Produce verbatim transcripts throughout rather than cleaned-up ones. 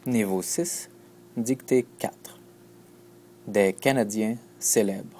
Niveau six, dictée quatre. Des Canadiens célèbres.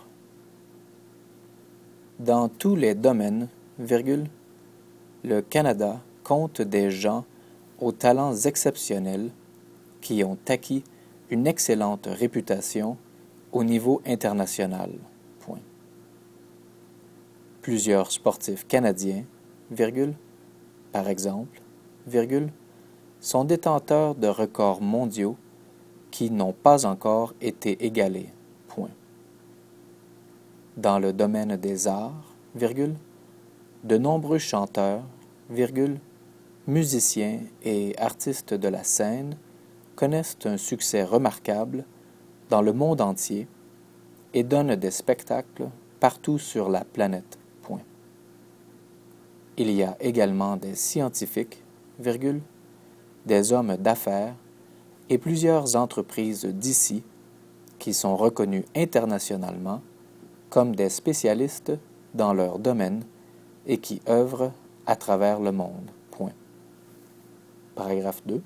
Dans tous les domaines, virgule, le Canada compte des gens aux talents exceptionnels qui ont acquis une excellente réputation au niveau international. Point. Plusieurs sportifs canadiens, virgule, par exemple, virgule, sont détenteurs de records mondiaux qui n'ont pas encore été égalés. Point. Dans le domaine des arts, virgule, de nombreux chanteurs, virgule, musiciens et artistes de la scène connaissent un succès remarquable dans le monde entier et donnent des spectacles partout sur la planète. Point. Il y a également des scientifiques, virgule, des hommes d'affaires et plusieurs entreprises d'ici qui sont reconnus internationalement comme des spécialistes dans leur domaine et qui œuvrent à travers le monde. Point. Paragraphe deux.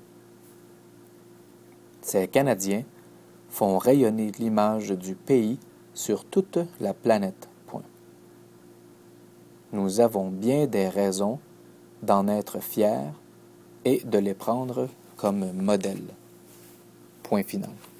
Ces Canadiens font rayonner l'image du pays sur toute la planète. Point. Nous avons bien des raisons d'en être fiers et de les prendre comme modèles. Point final.